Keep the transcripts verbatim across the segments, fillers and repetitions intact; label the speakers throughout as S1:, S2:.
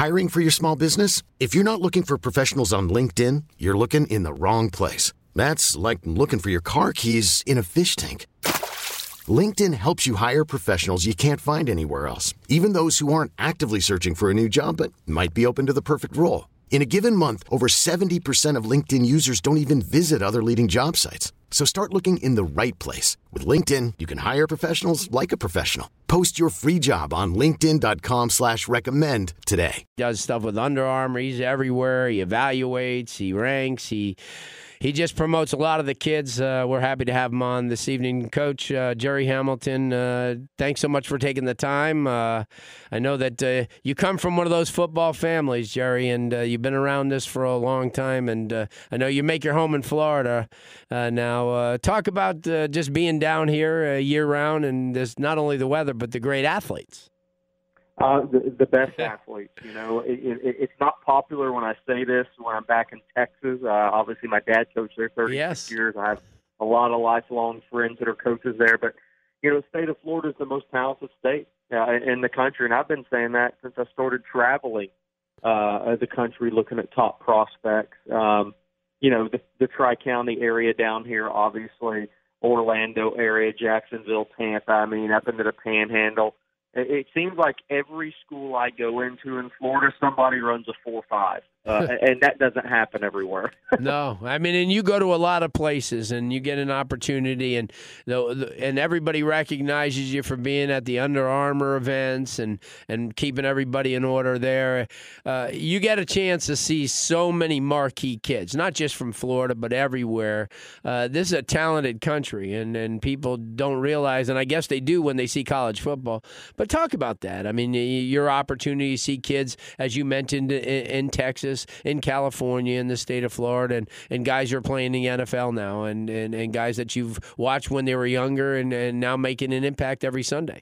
S1: Hiring for your small business? If you're not looking for professionals on LinkedIn, you're looking in the wrong place. That's like looking for your car keys in a fish tank. LinkedIn helps you hire professionals you can't find anywhere else, even those who aren't actively searching for a new job but might be open to the perfect role. In a given month, over seventy percent of LinkedIn users don't even visit other leading job sites. So start looking in the right place. With LinkedIn, you can hire professionals like a professional. Post your free job on linkedin.com slash recommend today.
S2: Does stuff with Under Armour. He's everywhere. He evaluates. He ranks. He he just promotes a lot of the kids. Uh, we're happy to have him on this evening. Coach uh, Jerry Hamilton, uh, thanks so much for taking the time. Uh, I know that uh, you come from one of those football families, Jerry, and uh, you've been around this for a long time. And uh, I know you make your home in Florida uh, now. Uh, talk about uh, just being down here uh, year-round and this, not only the weather, but the great athletes.
S3: Uh, the, the best athletes, you know. It, it, it's not popular when I say this when I'm back in Texas. Uh, obviously, my dad coached there thirty-six
S2: Yes.
S3: years. I have a lot of lifelong friends that are coaches there. But, you know, the state of Florida is the most talented state uh, in the country, and I've been saying that since I started traveling uh, the country looking at top prospects. Um, you know, the, the Tri-County area down here, obviously, Orlando area, Jacksonville, Tampa, I mean, up into the Panhandle. It seems like every school I go into in Florida, somebody runs a four five, uh, and that doesn't happen everywhere.
S2: No, I mean, and you go to a lot of places, and you get an opportunity, and the, the, and everybody recognizes you for being at the Under Armour events and, and keeping everybody in order there. Uh, you get a chance to see so many marquee kids, not just from Florida, but everywhere. Uh, this is a talented country, and, and people don't realize, and I guess they do when they see college football. But talk about that. I mean, your opportunity to see kids, as you mentioned, in, in Texas, in California, in the state of Florida, and, and guys who are playing in the N F L now, and, and, and guys that you've watched when they were younger and, and now making an impact every Sunday.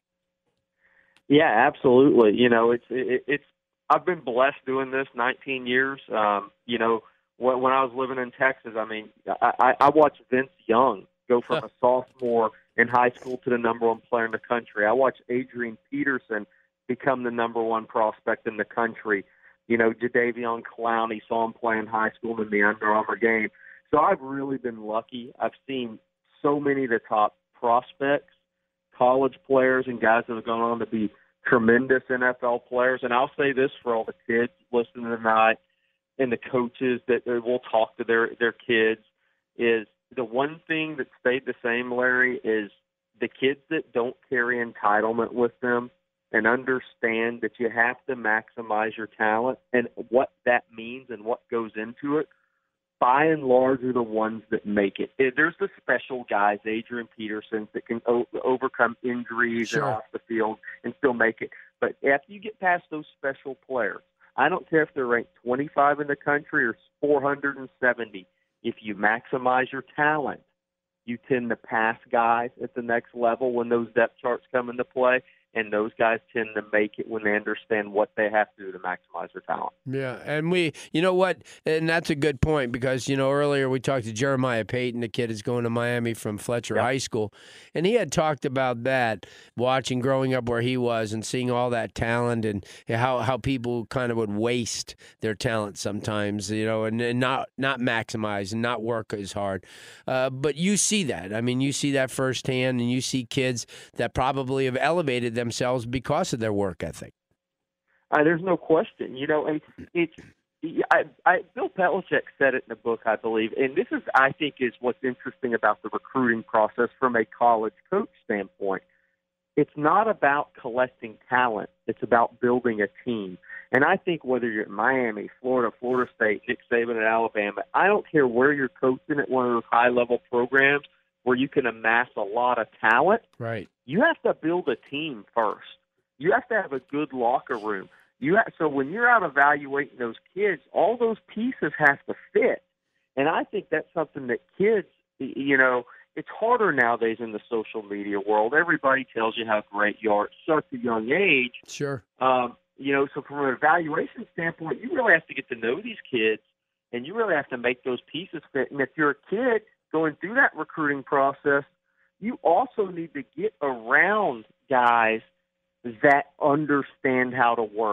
S3: Yeah, absolutely. You know, it's it, it's I've been blessed doing this nineteen years. Um, you know, when, when I was living in Texas, I mean, I, I, I watched Vince Young go from a sophomore in high school to the number one player in the country. I watched Adrian Peterson become the number one prospect in the country. You know, Jadeveon Clowney, saw him play in high school in the Under Armour game. So I've really been lucky. I've seen so many of the top prospects, college players, and guys that have gone on to be tremendous N F L players. And I'll say this for all the kids listening tonight and the coaches that will talk to their, their kids is the one thing that stayed the same, Larry, is the kids that don't carry entitlement with them and understand that you have to maximize your talent and what that means and what goes into it, by and large, are the ones that make it. There's the special guys, Adrian Peterson, that can o- overcome injuries
S2: Sure.
S3: and off the field and still make it. But after you get past those special players, I don't care if they're ranked twenty-five in the country or four hundred seventy, if you maximize your talent, you tend to pass guys at the next level when those depth charts come into play, and those guys tend to make it when they understand what they have to do to maximize their talent.
S2: Yeah, and we, you know what, and that's a good point because, you know, earlier we talked to Jeremiah Payton, the kid is going to Miami from Fletcher
S3: Yep.
S2: High School, and he had talked about that, watching growing up where he was and seeing all that talent and how, how people kind of would waste their talent sometimes, you know, and, and not, not maximize and not work as hard. Uh, but you see that. I mean, you see that firsthand, and you see kids that probably have elevated themselves because of their work ethic.
S3: Uh, there's no question, you know, and it's I, I, Bill Belichick said it in the book, I believe, and this is, I think, is what's interesting about the recruiting process from a college coach standpoint. It's not about collecting talent; it's about building a team. And I think whether you're at Miami, Florida, Florida State, Nick Saban at Alabama, I don't care where you're coaching at one of those high-level programs where you can amass a lot of talent.
S2: Right.
S3: You have to build a team first. You have to have a good locker room. You have, so when you're out evaluating those kids, all those pieces have to fit. And I think that's something that kids, you know, it's harder nowadays in the social media world. Everybody tells you how great you are at such a young age.
S2: Sure.
S3: Um, you know, so from an evaluation standpoint, you really have to get to know these kids, and you really have to make those pieces fit. And if you're a kid going through that recruiting process, you also need to get around guys that understand how to work.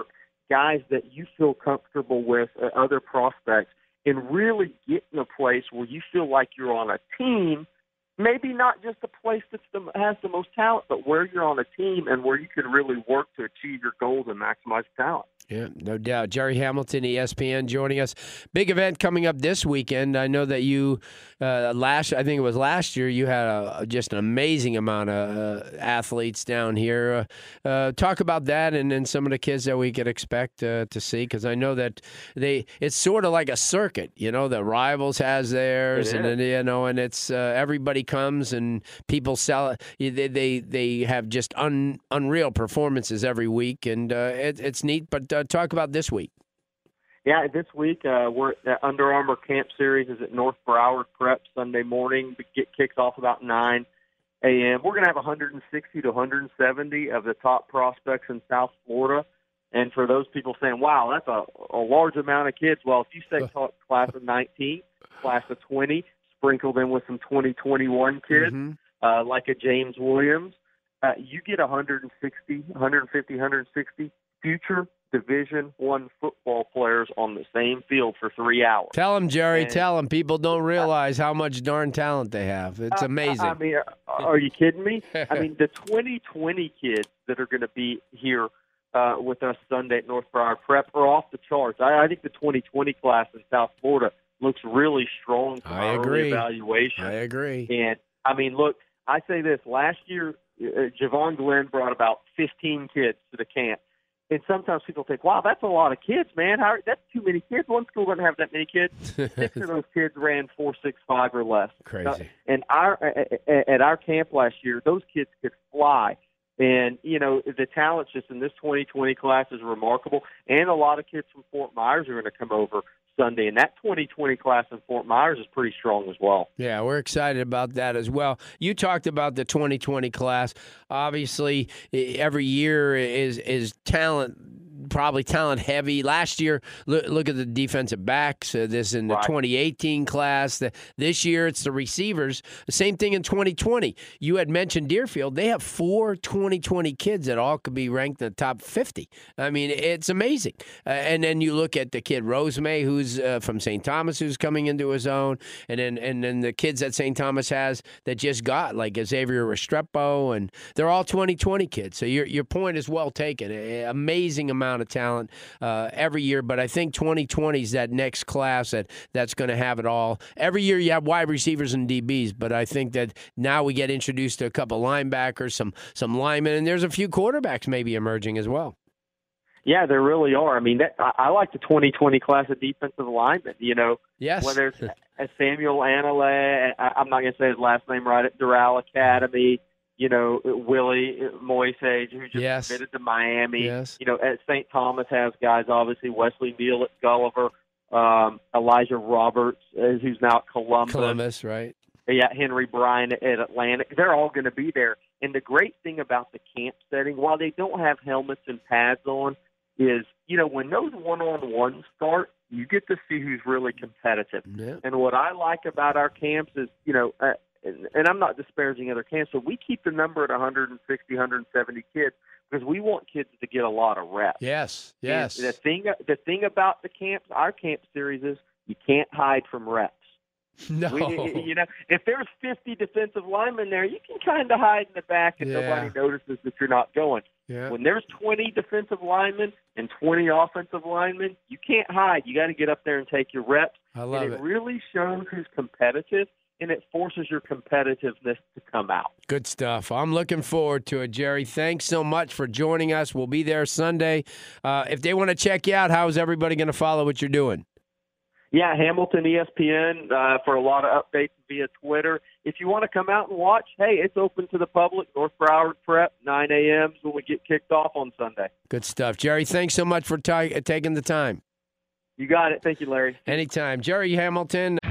S3: guys that you feel comfortable with, uh, other prospects, and really get in a place where you feel like you're on a team, maybe not just a place that has the most talent, but where you're on a team and where you can really work to achieve your goals and maximize talent.
S2: Yeah, no doubt. Jerry Hamilton, E S P N, joining us. Big event coming up this weekend. I know that you, uh, last, I think it was last year, you had a, just an amazing amount of uh, athletes down here. Uh, uh, talk about that and then some of the kids that we could expect uh, to see, because I know that they, it's sort of like a circuit. You know, the Rivals has theirs, and then, you know, and it's uh, everybody comes and people sell it. They they, they have just un, unreal performances every week, and uh, it, it's neat. But uh, talk about this week.
S3: Yeah, this week uh, we're at Under Armour Camp Series is at North Broward Prep Sunday morning. It kicks off about nine a.m. We're going to have one hundred sixty to one hundred seventy of the top prospects in South Florida. And for those people saying, wow, that's a, a large amount of kids, well, if you say class of nineteen, class of twenty, sprinkled in with some twenty twenty-one kids, mm-hmm. uh, like a James Williams, uh, you get one hundred sixty, one hundred fifty, one hundred sixty future Division One football players on the same field for three hours.
S2: Tell them, Jerry.
S3: And,
S2: tell them. People don't realize how much darn talent they have. It's amazing.
S3: I, I mean, are you kidding me? I mean, the twenty twenty kids that are going to be here uh, with us Sunday at North Broward Prep are off the charts. I, I think the twenty twenty class in South Florida looks really strong from
S2: I
S3: our
S2: agree.
S3: early evaluation.
S2: I agree.
S3: And, I mean, look, I say this. Last year, uh, Javon Glenn brought about fifteen kids to the camp. And sometimes people think, wow, that's a lot of kids, man. How, that's too many kids. One school doesn't have that many kids. Six of those kids ran four six five or less.
S2: Crazy.
S3: Uh, and our at our camp last year, those kids could fly. And, you know, the talent just in this twenty twenty class is remarkable. And a lot of kids from Fort Myers are going to come over Sunday. And that twenty twenty class in Fort Myers is pretty strong as well.
S2: Yeah, we're excited about that as well. You talked about the twenty twenty class. Obviously, every year is is talent. Probably talent heavy. Last year, look, look at the defensive backs. Uh, this in the right. twenty eighteen class. The, this year, it's the receivers. The same thing in twenty twenty. You had mentioned Deerfield. They have four twenty twenty kids that all could be ranked in the top fifty. I mean, it's amazing. Uh, and then you look at the kid Rosemay, who's uh, from Saint Thomas, who's coming into his own, and then and then the kids that Saint Thomas has that just got, like Xavier Restrepo, and they're all twenty twenty kids. So your your point is well taken. A, amazing amount of talent uh, every year, but I think twenty twenty is that next class that that's going to have it all. Every year you have wide receivers and D Bs, but I think that now we get introduced to a couple linebackers, some some linemen, and there's a few quarterbacks maybe emerging as well.
S3: Yeah, there really are. I mean, that, I, I like the twenty twenty class of defensive linemen. You know,
S2: yes.
S3: Whether it's a Samuel Anale, I, I'm not going to say his last name right, at Doral Academy. You know, Willie Moisage, who just
S2: yes.
S3: committed to Miami.
S2: Yes.
S3: You know, at Saint Thomas has guys, obviously, Wesley Neal at Gulliver, um, Elijah Roberts, uh, who's now at Columbus.
S2: Columbus, right.
S3: Yeah, Henry Bryan at Atlantic. They're all going to be there. And the great thing about the camp setting, while they don't have helmets and pads on, is, you know, when those one-on-ones start, you get to see who's really competitive.
S2: Yeah.
S3: And what I like about our camps is, you know, uh, and, and I'm not disparaging other camps, but we keep the number at one hundred sixty, one hundred seventy kids because we want kids to get a lot of reps.
S2: Yes, yes.
S3: And the thing, the thing about the camps, our camp series is you can't hide from reps.
S2: No.
S3: We, you know, if there's fifty defensive linemen there, you can kind of hide in the back and
S2: yeah.
S3: nobody notices that you're not going.
S2: Yeah.
S3: When there's twenty defensive linemen and twenty offensive linemen, you can't hide. You got to get up there and take your reps.
S2: I love
S3: and it.
S2: it.
S3: It really shows who's competitive, and it forces your competitiveness to come out.
S2: Good stuff. I'm looking forward to it, Jerry. Thanks so much for joining us. We'll be there Sunday. Uh, if they want to check you out, how is everybody going to follow what you're doing?
S3: Yeah, Hamilton E S P N uh, for a lot of updates via Twitter. If you want to come out and watch, hey, it's open to the public. North Broward Prep, nine a.m. is when we get kicked off on Sunday.
S2: Good stuff. Jerry, thanks so much for t- taking the time.
S3: You got it. Thank you, Larry.
S2: Anytime. Jerry Hamilton.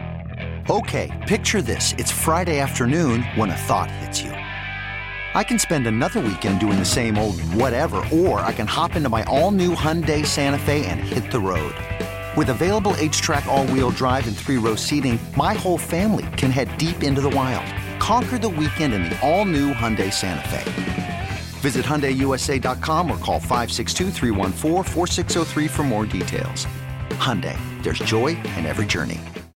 S4: Okay, picture this. It's Friday afternoon when a thought hits you. I can spend another weekend doing the same old whatever, or I can hop into my all-new Hyundai Santa Fe and hit the road. With available H-Track all-wheel drive and three-row seating, my whole family can head deep into the wild. Conquer the weekend in the all-new Hyundai Santa Fe. Visit Hyundai U S A dot com or call five six two, three one four, four six zero three for more details. Hyundai, there's joy in every journey.